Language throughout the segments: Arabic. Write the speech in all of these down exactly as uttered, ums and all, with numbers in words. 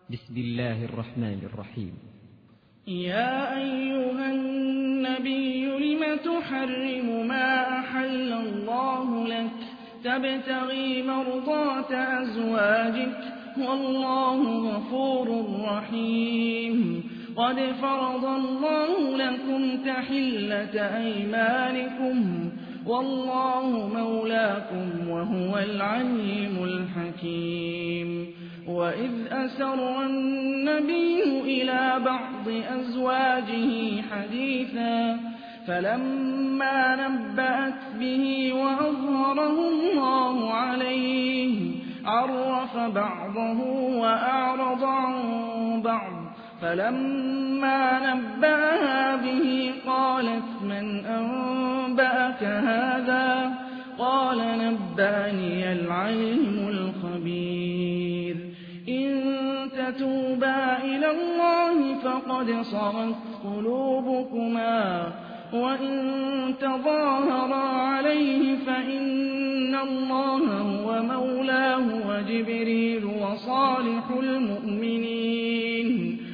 بسم الله الرحمن الرحيم. يا أيها النبي لم تحرم ما أحل الله لك تبتغي مرضات أزواجك والله غفور رحيم. قد فرض الله لكم تحلة أيمانكم والله مولاكم وهو العليم الحكيم. وإذ أسر النبي إلى بعض أزواجه حديثا فلما نبأت به وأظهره الله عليه عرف بعضه وأعرض عن بعض فلما نبأها به قالت من أنبأك هذا قال نبأني العليم الخبير. إن تتوبا إلى الله فقد صغت قلوبكما وإن تظاهرا عليه فإن الله هو مولاه وجبريل وصالح المؤمنين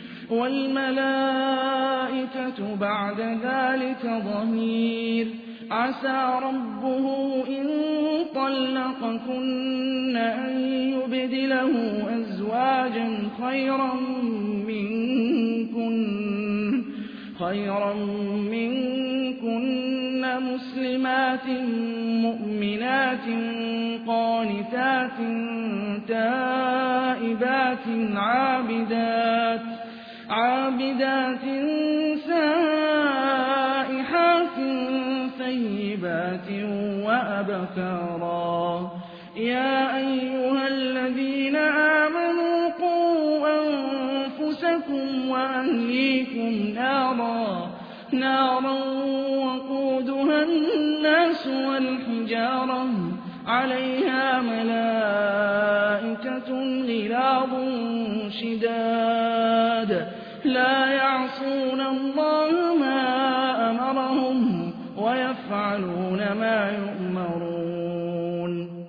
والملائكة بعد ذلك ظهير. عسى ربه إن طلقكن أن يبدله أزواجا خيرا منكن خيرا منكن مسلمات مؤمنات قانتات تائبات عابدات عابدات سائحات ثيبات وأبكارا. يا أيها الذين آمنوا قوا أنفسكم وأهليكم نارا نارا وقودها الناس والحجارة عليها ملائكة غلاظ شداد لا يعصون الله ما أمرهم ويفعلون ما يؤمرون.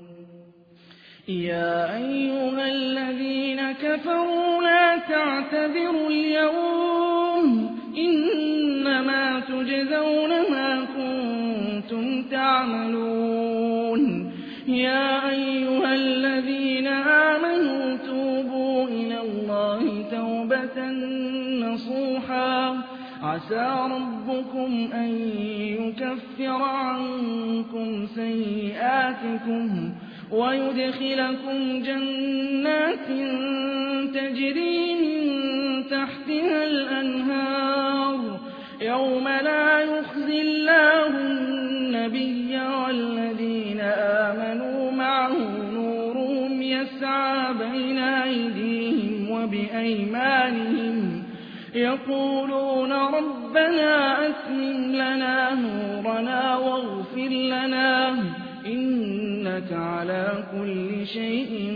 يا أيها الذين كفروا لا تعتذروا اليوم إنما تجزون ما كنتم تعملون. يا أيها الذين آمنوا توبوا إلى الله توبة نصوحا عسى ربكم أن يكفر عنكم سيئاتكم ويدخلكم جنات تجري من تحتها الأنهار يوم لا يخزي الله النبي والذين آمنوا معه نورهم يسعى بين أيديهم وبأيمانهم يقولون ربنا أتمم لنا نورنا واغفر لنا إنك على كل شيء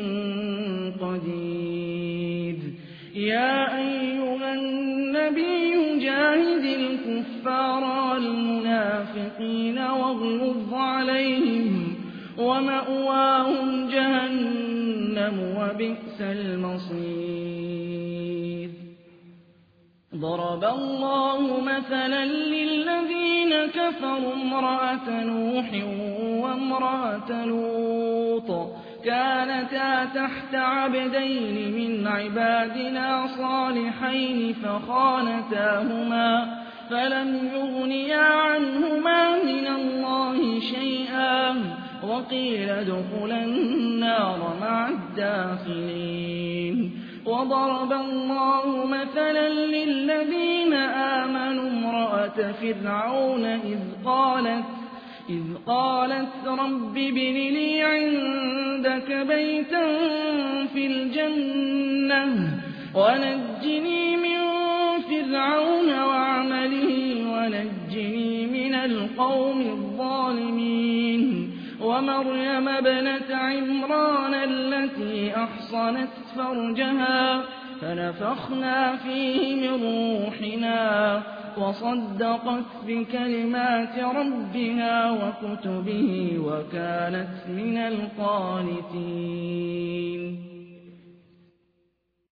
قدير. يا أيها النبي جاهد الكفار والمنافقين واغلظ عليهم ومأواهم جهنم وبئس المصير. ضرب الله مثلا للذين كفروا امرأة نوح وامرأة لوط كانتا تحت عبدين من عبادنا صالحين فخانتاهما فلم يغنيا عنهما من الله شيئا وقيل ادخلا النار مع الداخلين. وضرب الله مثلا للذين آمنوا امرأة فرعون إذ قالت إذ قالت رب ابن لي عندك بيتا في الجنة ونجني من فرعون وعمله ونجني من القوم الظالمين. ومريم ابنة عمران التي أحصنت فرجها فنفخنا فيه من روحنا وصدقت بكلمات ربها وكتبه وكانت من القانتين.